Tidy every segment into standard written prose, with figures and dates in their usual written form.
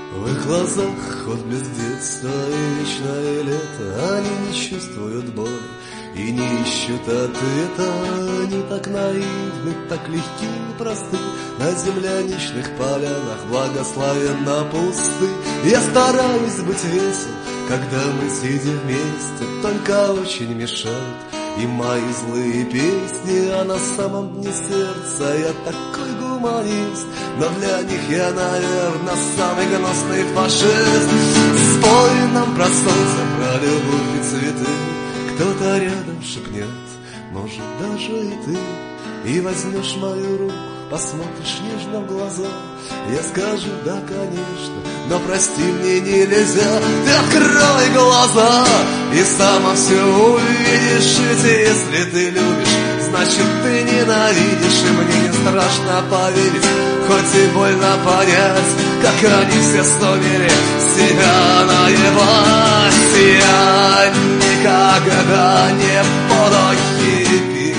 В их глазах отблеск детства и вечное лето. Они не чувствуют боли и не ищут ответа. Они так наивны, так легки и просты. На земляничных полянах благословенно пусты. Я стараюсь быть весел, когда мы сидим вместе. Только очень мешают и мои злые песни. А на самом дне сердца я такой гуманист. Но для них я, наверное, самый гнусный фашист. Спой нам про солнце, про любовь и цветы. Кто-то рядом шепнет, может, даже и ты. И возьмешь мою руку, посмотришь нежно в глаза. Я скажу, да, конечно, но прости мне нельзя. Ты открой глаза и сама все увидишь. Ведь если ты любишь, значит ты ненавидишь. И мне не страшно поверить, хоть и больно понять, как они все сумели себя наебать. Я никогда не буду хиппи.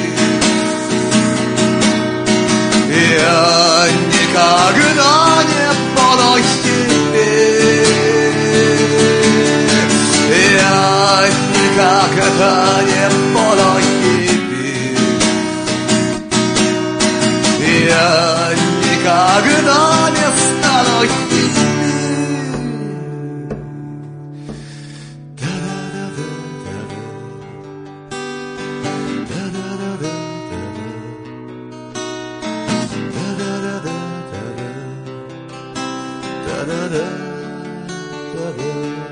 Я никогда не буду хиппи. Я никогда не буду хиппи. Я никогда не стану хиппи. Da da da da da.